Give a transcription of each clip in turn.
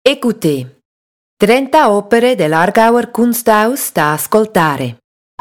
Écoutez, 30 opere dell'Aargauer Kunsthaus da ascoltare.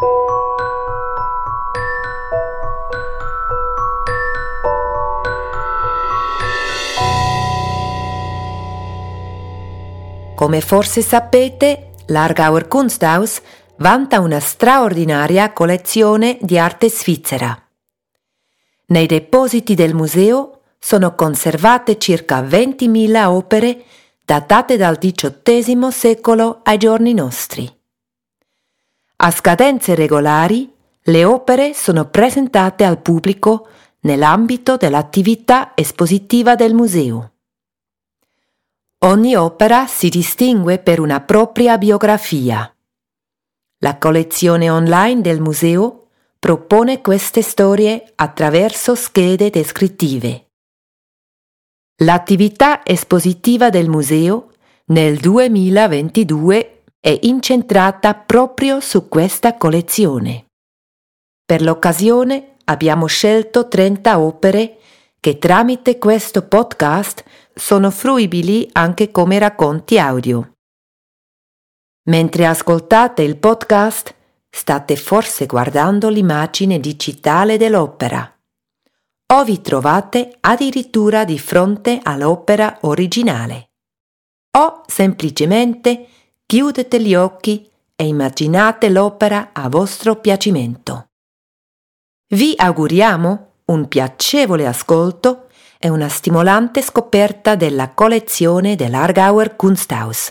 Come forse sapete, l'Aargauer Kunsthaus vanta una straordinaria collezione di arte svizzera. Nei depositi del museo sono conservate circa 20.000 opere datate dal XVIII secolo ai giorni nostri. A scadenze regolari, le opere sono presentate al pubblico nell'ambito dell'attività espositiva del museo. Ogni opera si distingue per una propria biografia. La collezione online del museo propone queste storie attraverso schede descrittive. L'attività espositiva del museo nel 2022 è incentrata proprio su questa collezione. Per l'occasione abbiamo scelto 30 opere che tramite questo podcast sono fruibili anche come racconti audio. Mentre ascoltate il podcast, state forse guardando l'immagine digitale dell'opera. O vi trovate addirittura di fronte all'opera originale. O semplicemente chiudete gli occhi e immaginate l'opera a vostro piacimento. Vi auguriamo un piacevole ascolto e una stimolante scoperta della collezione dell'Aargauer Kunsthaus.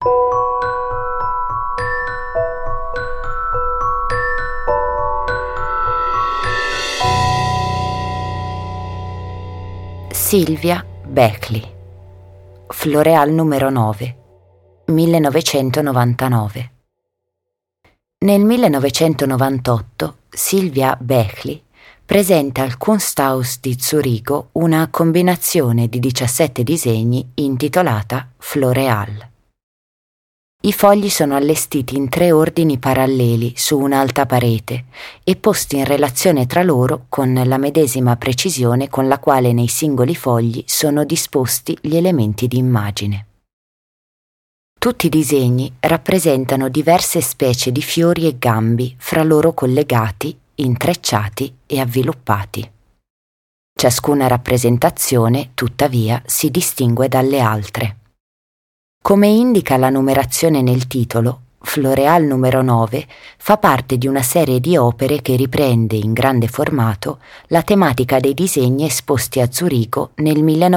Sylvia Beckley, Floreal numero 9, 1999. Nel 1998 Sylvia Beckley presenta al Kunsthaus di Zurigo una combinazione di 17 disegni intitolata Floreal. I fogli sono allestiti in 3 ordini paralleli su un'alta parete e posti in relazione tra loro con la medesima precisione con la quale nei singoli fogli sono disposti gli elementi di immagine. Tutti i disegni rappresentano diverse specie di fiori e gambi fra loro collegati, intrecciati e avviluppati. Ciascuna rappresentazione, tuttavia, si distingue dalle altre. Come indica la numerazione nel titolo, Floreal numero 9 fa parte di una serie di opere che riprende in grande formato la tematica dei disegni esposti a Zurigo nel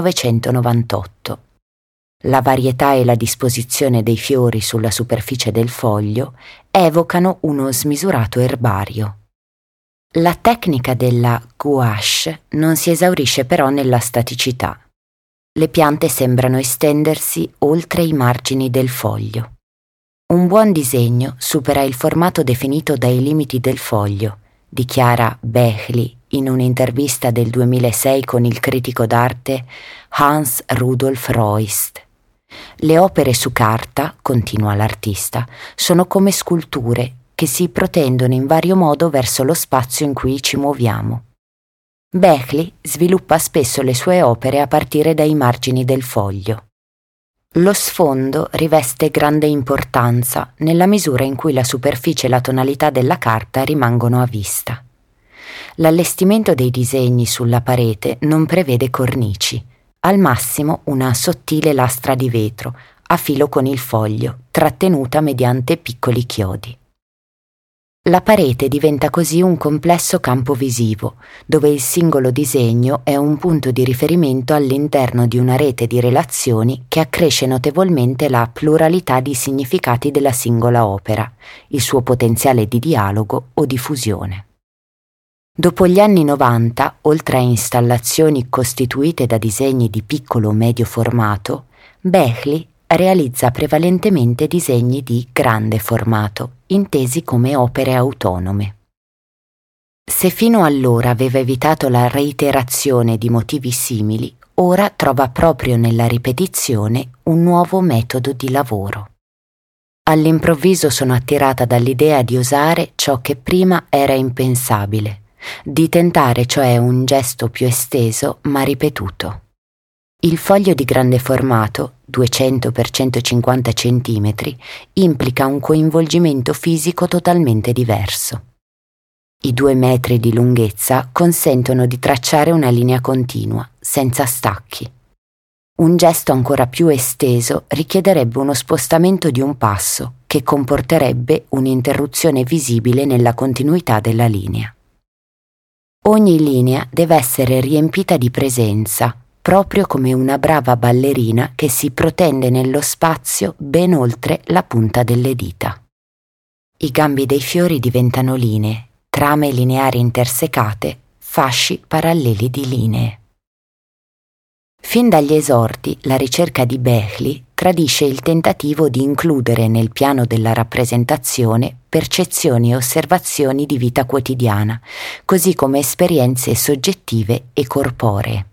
1998. La varietà e la disposizione dei fiori sulla superficie del foglio evocano uno smisurato erbario. La tecnica della gouache non si esaurisce però nella staticità. Le piante sembrano estendersi oltre i margini del foglio. Un buon disegno supera il formato definito dai limiti del foglio, dichiara Beckley in un'intervista del 2006 con il critico d'arte Hans Rudolf Roist. Le opere su carta, continua l'artista, sono come sculture che si protendono in vario modo verso lo spazio in cui ci muoviamo. Beckley sviluppa spesso le sue opere a partire dai margini del foglio. Lo sfondo riveste grande importanza nella misura in cui la superficie e la tonalità della carta rimangono a vista. L'allestimento dei disegni sulla parete non prevede cornici, al massimo una sottile lastra di vetro, a filo con il foglio, trattenuta mediante piccoli chiodi. La parete diventa così un complesso campo visivo, dove il singolo disegno è un punto di riferimento all'interno di una rete di relazioni che accresce notevolmente la pluralità di significati della singola opera, il suo potenziale di dialogo o di fusione. Dopo gli anni 90, oltre a installazioni costituite da disegni di piccolo o medio formato, Beckley realizza prevalentemente disegni di grande formato, intesi come opere autonome. Se fino allora aveva evitato la reiterazione di motivi simili, ora trova proprio nella ripetizione un nuovo metodo di lavoro. All'improvviso sono attirata dall'idea di osare ciò che prima era impensabile, di tentare cioè un gesto più esteso ma ripetuto. Il foglio di grande formato, 200 x 150 cm, implica un coinvolgimento fisico totalmente diverso. I 2 metri di lunghezza consentono di tracciare una linea continua, senza stacchi. Un gesto ancora più esteso richiederebbe uno spostamento di un passo, che comporterebbe un'interruzione visibile nella continuità della linea. Ogni linea deve essere riempita di presenza, proprio come una brava ballerina che si protende nello spazio ben oltre la punta delle dita. I gambi dei fiori diventano linee, trame lineari intersecate, fasci paralleli di linee. Fin dagli esordi, la ricerca di Behli tradisce il tentativo di includere nel piano della rappresentazione percezioni e osservazioni di vita quotidiana, così come esperienze soggettive e corporee.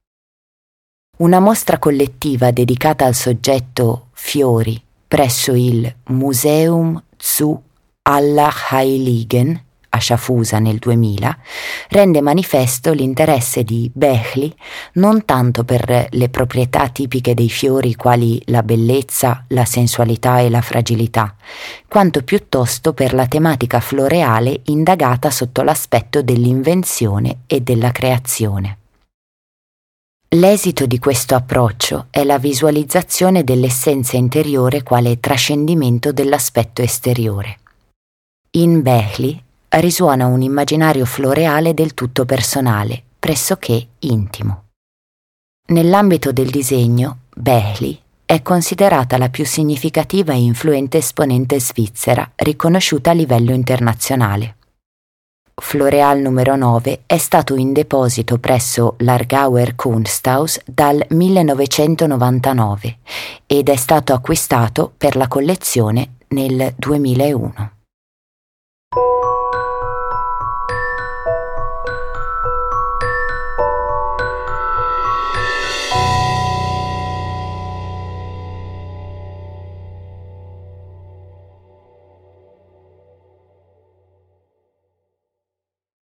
Una mostra collettiva dedicata al soggetto fiori presso il Museum zu Allerheiligen a Schaffhausen nel 2000 rende manifesto l'interesse di Behli non tanto per le proprietà tipiche dei fiori quali la bellezza, la sensualità e la fragilità, quanto piuttosto per la tematica floreale indagata sotto l'aspetto dell'invenzione e della creazione. L'esito di questo approccio è la visualizzazione dell'essenza interiore quale trascendimento dell'aspetto esteriore. In Behli risuona un immaginario floreale del tutto personale, pressoché intimo. Nell'ambito del disegno, Behli è considerata la più significativa e influente esponente svizzera riconosciuta a livello internazionale. Floreal numero 9 è stato in deposito presso l'Aargauer Kunsthaus dal 1999 ed è stato acquistato per la collezione nel 2001.